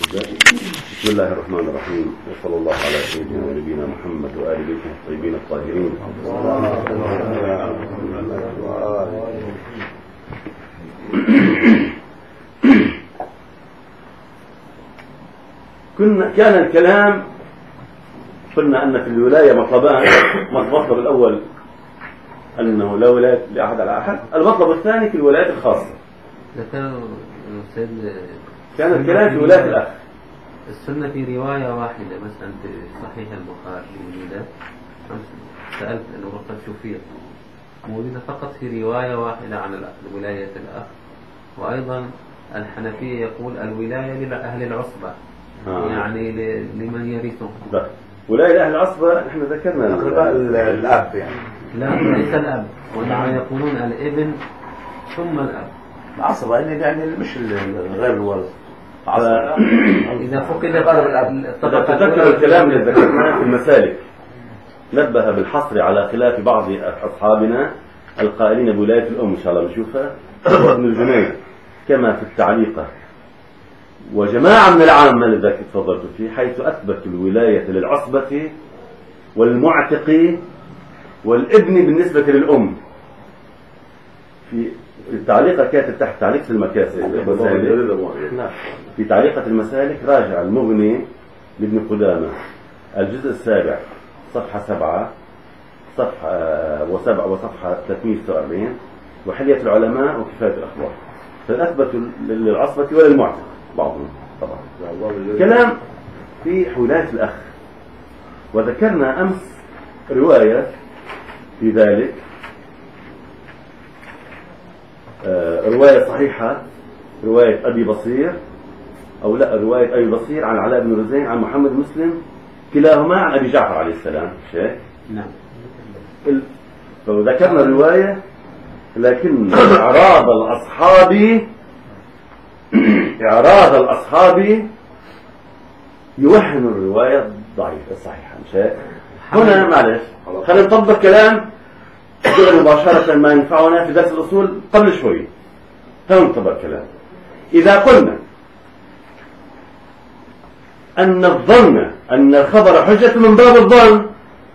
بسم الله الرحمن الرحيم، وصلى الله على سيدنا ونبينا محمد وآل بيته الطيبين الطاهرين. كان الكلام، قلنا أن في الولاية مطلبان. المطلب الأول أنه لا ولاية لأحد على أحد، المطلب الثاني في الولايات الخاصة. كان الكلام في ولاية الأخ. السنة في رواية واحدة مثلا في صحيح البخاري موجودة، سألت أنه وقت شوفية موجودة فقط في رواية واحدة عن ولاية الأخ. وأيضا الحنفية يقول الولاية لأهل العصبة، يعني لمن يرثه. ولاية لأهل العصبة نحن ذكرنا الأب، يعني لا ليس الأب، وإنما يقولون الابن ثم الأب. العصبة يعني مش غير الورث. إذا فقد تذكر الكلام اللي ذكرناه في المسالك، نبه بالحصر على خلاف بعض أصحابنا القائلين بولاية الأم، إن شاء الله بنشوفها ابن الجنيد كما في التعليقة، وجماعة من العامة لذلك تفضلت فيه، حيث أثبتوا الولاية للعصبة والمعتق والابن بالنسبة للأم. في التعليقة كانت تحت تعليق في المكاسب في تعليقة المسالك، راجع المغني لابن قدامة الجزء السابع صفحة 7 وصفحة 346، وحلية العلماء وكفاية الأخبار، فأثبتوا للعصبة وللمعتق بعضهم. طبعا كلام في ولاية الأخ، وذكرنا أمس رواية في ذلك، رواية صحيحة، رواية أبي بصير أو لا رواية أبي بصير عن علاء بن رزين عن محمد مسلم، كلاهما عن أبي جعفر عليه السلام. شيء نعم. فذكرنا الرواية، لكن إعراض الأصحاب يوهن الرواية ضعيفة صحيحة. شيء هنا معلش خلينا نطبق كلام مباشرة ما ينفعنا في درس الأصول قبل شوي. فنطبق الكلام. إذا قلنا أن الظن أن الخبر حجة من باب الظن،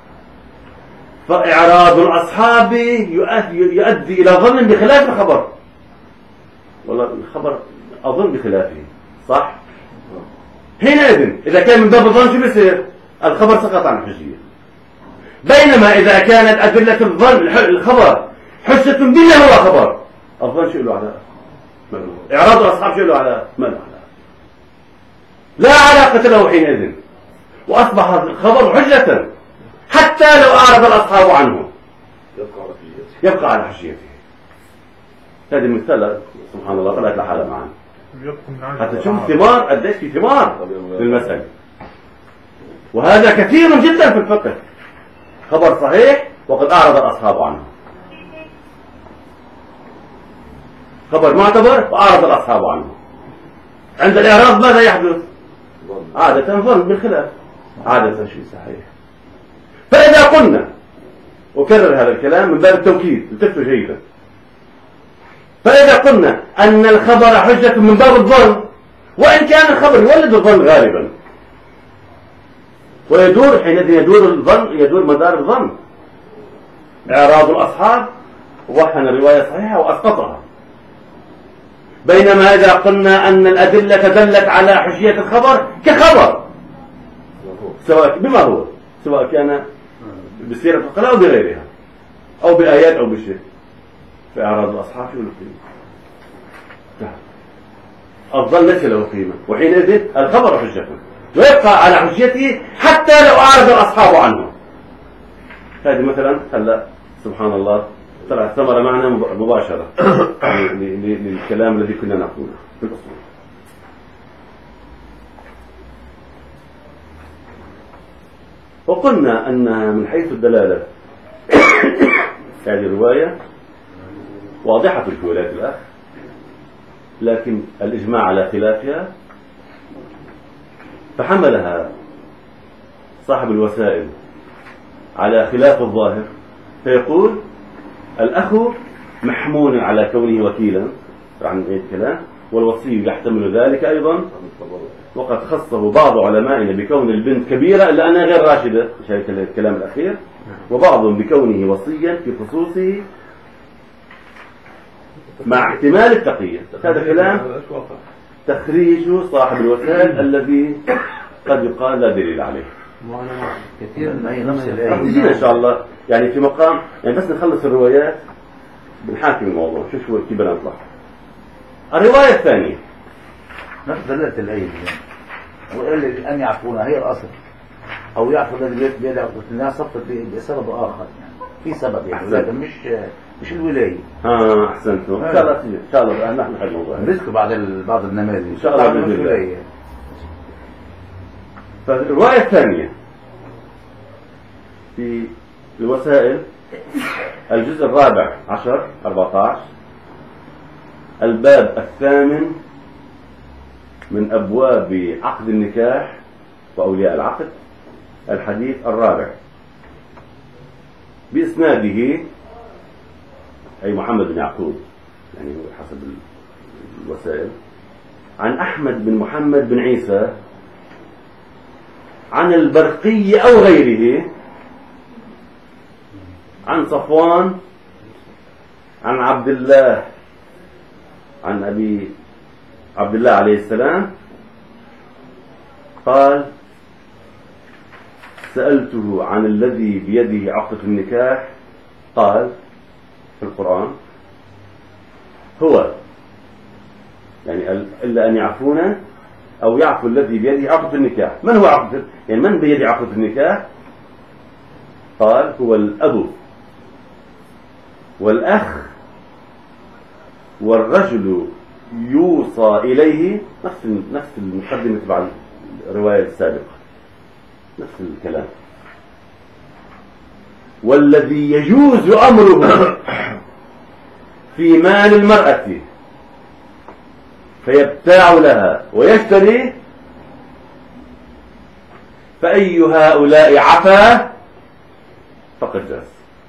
فإعراض الأصحاب يؤدي إلى ظن بخلاف الخبر. والله الخبر أظن بخلافه، صح؟ حينئذ إذا كان من باب الظن شو بيصير؟ الخبر سقط عن الحجية. بينما إذا كانت أدلة الظن الخبر حجة بما هو خبر، الظن شو له على إعراض الأصحاب شو له على ما له على، لا علاقة له حينئذ، وأصبح الخبر حجة حتى لو أعرض الأصحاب عنه يبقى على حجيته. هذه المثال سبحان الله طلعت لحالها معنا، حتى تشوف ثمار قديش في ثمار للمسألة. وهذا كثير جدا في الفقه، خبر صحيح وقد أعرض الأصحاب عنه، خبر معتبر وأعرض الأصحاب عنه. عند الإعراض ماذا يحدث؟ عادة ظن بالخلاف، عادة شيء صحيح. فإذا قلنا، أكرر هذا الكلام من باب التوكيد، التفتوا جيدا، فإذا قلنا أن الخبر حجة من باب الظن، وإن كان الخبر يولد الظن غالبا، ويدور حينئذ يدور مدار الظن. إعراض الأصحاب وحن الرواية صحيحة وأسقطها. بينما إذا قلنا أن الأدلة دلت على حجية الخبر كخبر، سواء بما هو، سواء كان بسيرة العقلاء أو بغيرها أو بآيات أو بشيء، فإعراض الأصحاب شو له قيمة؟ الظن ليس له قيمة، وحينئذ الخبر حجة ويبقى على حجيته حتى لو أعرض الأصحاب عنه. هذه مثلا هلا سبحان الله طلعت ثمرة معنا مباشرة للكلام الذي كنا نقوله في الأصول. وقلنا أن من حيث الدلالة هذه الرواية واضحة في ولاية الأخ، لكن الإجماع على خلافها، فحملها صاحب الوسائل على خلاف الظاهر، فيقول الأخ محمول على كونه وكيلا عن أي كلام، والوصي يحتمل ذلك أيضا. وقد خصه بعض علمائنا بكون البنت كبيرة إلا أنها غير راشدة، شايف الكلام الأخير، وبعضهم بكونه وصيا في خصوصه مع احتمال التقية. هذا كلام تخريج صاحب الوسائل الذي قد يقال لا دليل عليه. كثير من هي نفس الآية. رح إن شاء الله يعني في مقام، يعني بس نخلص الروايات بنحاكم الموضوع، شو كيف بدنا نطلع. الرواية الثانية نفس دلالة الآية دي. وقال لي أن يعفونا هي الأصل، أو يعفو الذي بيدعو الناس صفت بسبب آخر، يعني في سبب يعني، لكن مش الولاية. أحسنتم. إن شاء الله إن شاء الله نحن نحل الموضوع. نذكر بعض النماذج إن شاء الله بإذن الله. الولاية. فالرواية الثانية في الوسائل الجزء الرابع عشر 14 الباب الثامن من أبواب عقد النكاح وأولياء العقد، الحديث الرابع بإسناده أي محمد بن يعقوب، يعني هو حسب الوسائل، عن أحمد بن محمد بن عيسى عن البرقي أو غيره عن صفوان عن عبد الله عن أبي عبد الله عليه السلام قال: سألته عن الذي بيده عقدة النكاح، قال في القرآن: هو يعني إلا أن يعفونا أو يعفو الذي بيده عقدة النكاح. من هو عقدة؟ يعني من بيده عقدة النكاح؟ قال: هو الأب والأخ والرجل يوصى إليه، نفس المقدمة تبع الرواية السابقة، نفس الكلام. والذي يجوز أمره في مال المرأة فيبتاع لها ويشتري، فأي هؤلاء عفا فقد جاز.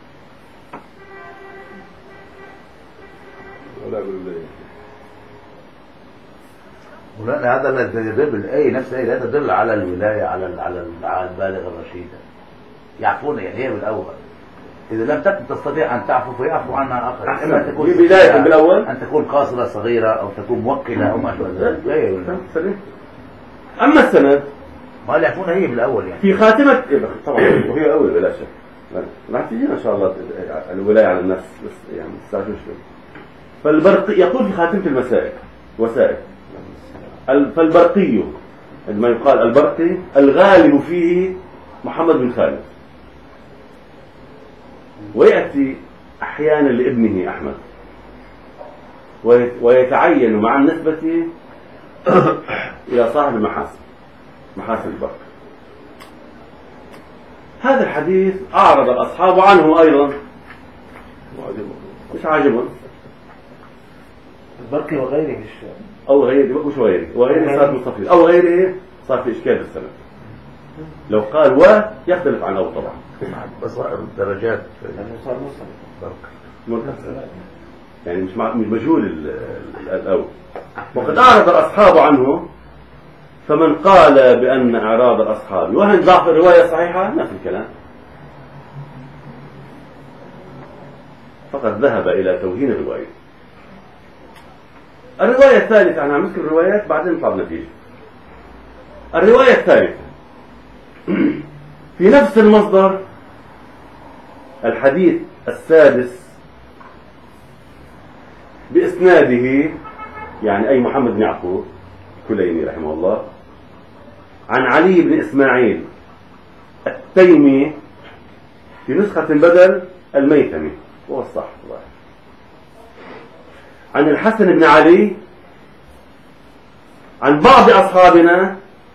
ولأن هذا الذي يدل الآية، نفس الآية لا تدل على الولاية على البالغ الرشيدة. يعفون يعني هي بالأول، إذا لم تكن تستطيع أن تعفو فيعفو عنها آخر. إما أن تكون بداية بالأول، أن تكون قاصرة صغيرة أو تكون موكلة أو ما شابه ذلك. أما السند ما يعفون هي بالأول يعني في خاتمة طبعا، وهي الأول بلا شك. راح تجينا إن شاء الله الولاية على النفس، بس يعني استعجل شوي. فالبرقي يقول في خاتمة المسائل وسائل، فالبرقي عندما يقال البرقي الغالب فيه محمد بن خالد، ويأتي أحيانا لابنه أحمد، ويتعين مع النسبة إلى صاحب محاسن البرق. هذا الحديث أعرض الأصحاب عنه أيضا، مش عاجبهم. البرقي وغيره أو غيره، مش غيره، وغيره صار مستفيد، أو غيره صار في إشكال السنة. لو قال يختلف عن أو طبعا، بس الدرجات صار مرتفع، يعني مش مجهول الأول. وقد أعرض الأصحاب عنه، فمن قال بأن إعراض الأصحاب يوهم ضعف الرواية الصحيحة نفس الكلام، فقد ذهب إلى توهين الرواية. الرواية الثالثة، أنا عم أذكر الروايات بعدين نطلع بنتيجة. الرواية الثالثة في نفس المصدر، الحديث السادس بإسناده، يعني أي محمد بن يعقوب كليني رحمه الله، عن علي بن إسماعيل التيمي، في نسخة بدل الميثمي، هو الصح. عن الحسن بن علي عن بعض أصحابنا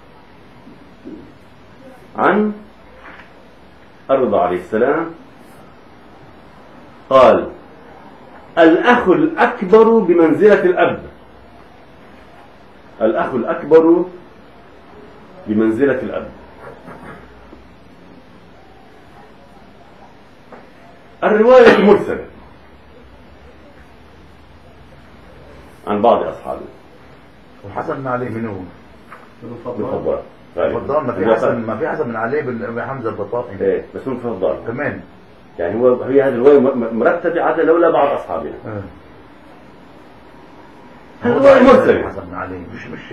عن الرضا عليه السلام قال: الأخ الأكبر بمنزلة الأب. الأخ الأكبر بمنزلة الأب. الرواية مرسلة عن بعض أصحابه، وحسن بن علي من هو؟ بالفضال الفضال ما في حسن بن علي بن حمزة البطائي. ايه بس من الفضال كمان. يعني هي هذه الرواية مرتبة عدا لولا بعض أصحابها. الرواية مرسلة. حسن بن علي مش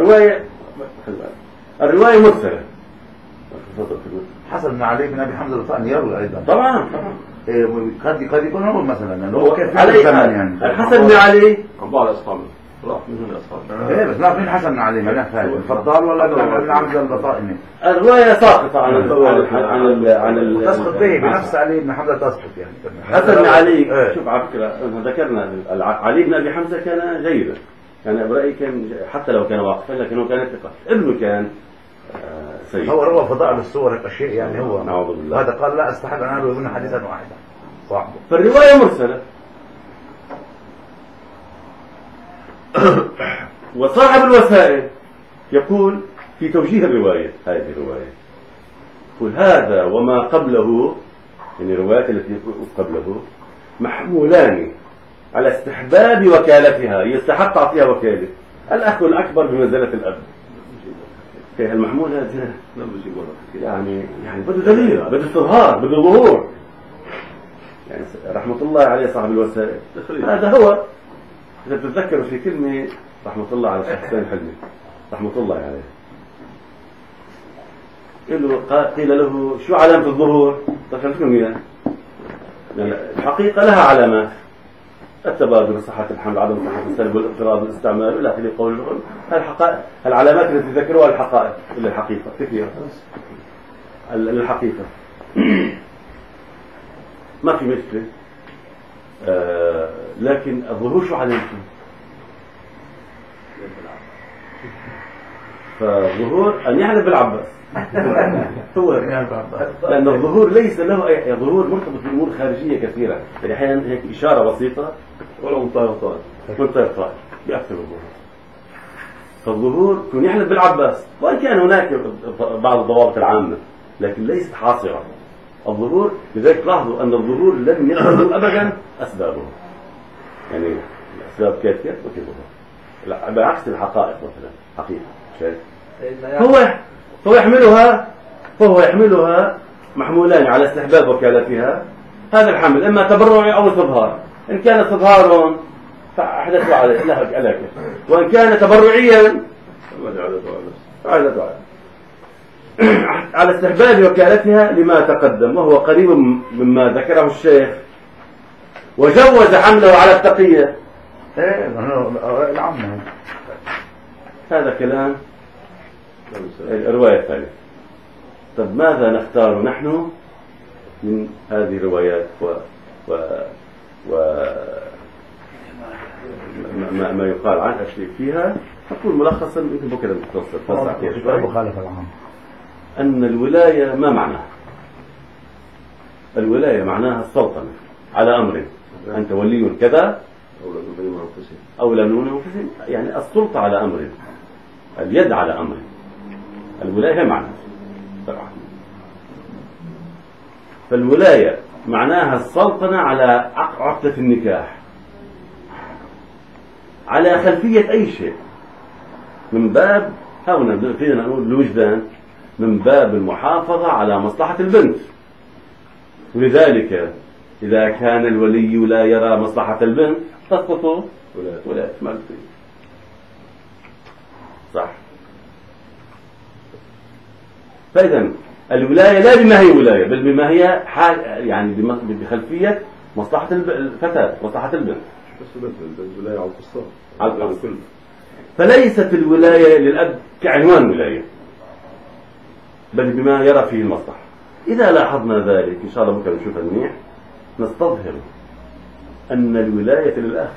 الرواية مرسلة. حسن بن علي بن ابي حمزة البطائي يروي ايضا. طبعا قد يكون هو مثلا هو كيف علي يعني الحسن بن علي عن بعض أصحابه راح من هنا أصحابه. ايه بس لا مين حسن بن علي ما فاهم الفضال ولا ابن حمزة البطائي. الرواية ساقطة عن تسقط به بنفس علي بن حمزة تسقط يعني. حسن بن علي شوف على فكرة ذكرنا علي بن ابي حمزة كان جيدا، كان برأيي كان حتى لو كان واقفا لكنه كان ثقة. ابنه كان سيد. هو روى فضائل الصور الشيء يعني هو نعوذ بالله. هذا قال لا استحب ان اروي منه حديثا واحدا صاحبه. فالرواية مرسلة. وصاحب الوسائل يقول في توجيه الرواية، هذه الرواية يقول هذا وما قبله، يعني الروايات التي قبله محمولان على استحباب وكالتها، يستحق تعطيها وكالة. الأخ الأكبر بمنزلة الأب. في المحمول هذا يعني بده دليل، بده استظهار، بده ظهور. يعني رحمة الله عليه صاحب الوسائل هذا هو. إذا تتذكروا في كلمة رحمة الله على الشيخ حسين الحلمي رحمة الله عليه، قيل له شو علامة الظهور؟ طيب شو هي؟ الحقيقة لها علامات: التبادل، صحة الحمل، عدم صحة السلب، والاضطراب، الاستعمال، إلى آخره. قول الحقائق، العلامات التي ذكروها الحقائق إلى الحقيقة تكفي الحقيقة. ما في مشكلة. لكن الظهور شو علامته؟ فالظهور أن يحلف بالعباس هو، لأن الظهور ليس له أي ظهور مرتبط بأمور خارجية كثيرة، يعني أحيانا هيك إشارة بسيطة ولا منطقة طائر بأكثر الظهور. فالظهور يكون يحلف بالعباس، وإن كان هناك بعض الضوابط العامة لكن ليست حاصرة. الظهور لذلك لاحظوا أن الظهور لم يخلو أبدا أسبابه، يعني الأسباب كيف وكذا، لا بعكس الحقائق مثلا حقيقة شيء فهو يحملها محمولان على استحباب وكالتها. هذا الحمل إما تبرعي أو استظهار. إن كان استظهارا فأحدثوا عليه لا وإن كان تبرعيا على استحباب وكالتها لما تقدم، وهو قريب مما ذكره الشيخ. وجوز حمله على التقية. العامة. هذا كلام الرواية الثالثة. طب ماذا نختار نحن من هذه الروايات ما يقال عن أشياء فيها؟ أقول ملخصا يمكن بكرة توصل أن الولاية ما معناها؟ الولاية معناها السلطنة على أمر، أنت ولي كذا أو لا نون أنفسهم، يعني السلطة على أمر، اليد على أمر. الولاية معناها طبعا. فالولاية معناها السلطنة على عقدة النكاح، على خلفية أي شيء، من باب هنا فينا نقول الوجدان، من باب المحافظة على مصلحة البنت. ولذلك إذا كان الولي لا يرى مصلحة البنت تسقط ولاية مالكية. صح. فإذا الولاية لا بما هي ولاية، بل بما هي حال، يعني بخلفية مصلحة الفتاة، مصلحة البنت. بس الولاية على القصة على القصة. فليست الولاية للأب كعنوان ولاية، بل بما يرى فيه المصلحة. إذا لاحظنا ذلك إن شاء الله بكرة نشوف منيح، نستظهر أن الولاية للأخ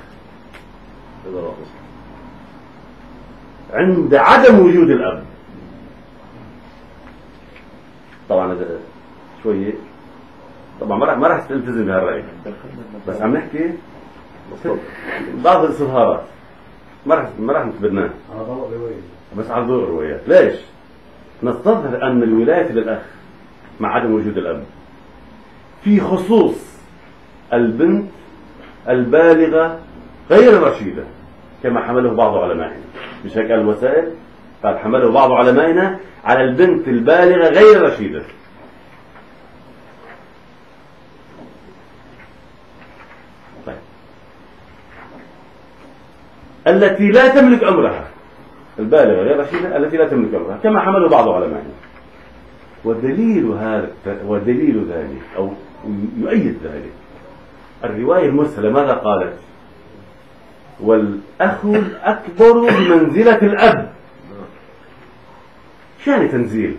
عند عدم وجود الأب. طبعا هذا شوية، طبعا ما راح تلتزم بهالرأي، بس عم نحكي بعض الاستظهارات ما راح نتبناها، بس على ضوء الروايات. ليش؟ نستظهر أن الولاية للأخ مع عدم وجود الأب في خصوص البنت البالغة غير الرشيدة كما حمله بعض علمائنا. مش هيك قال الوسائل؟ قال حمله بعض علمائنا على البنت البالغة غير الرشيدة. طيب. التي لا تملك أمرها، البالغة غير الرشيدة التي لا تملك أمرها، كما حمله بعض علمائنا. ودليل ذلك أو يؤيد ذلك الرواية المرسلة ماذا قالت؟ والأخ الأكبر بمنزلة الأب. شو يعني تنزيل؟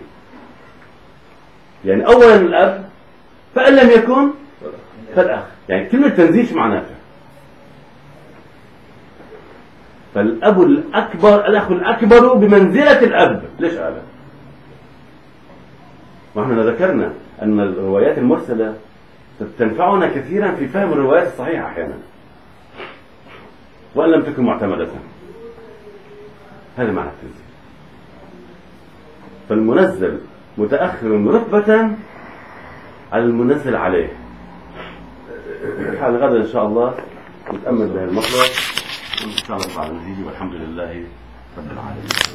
يعني أولا الأب، فإن لم يكن فالأخ. يعني كلمة تنزيل شو معناتها؟ فالأب الأكبر، الأخ الأكبر بمنزلة الأب. ليش هذا؟ ونحن ذكرنا أن الروايات المرسلة تنفعنا كثيرا في فهم الروايات الصحيحة أحيانا وإن لم تكن معتمدة. هذا معنى التنزيل. فالمنزل متأخر رتبة على المنزل عليه. حال غدا إن شاء الله نتأمل بهذا المطلب وإن شاء الله بعد نزيد، والحمد لله رب العالمين.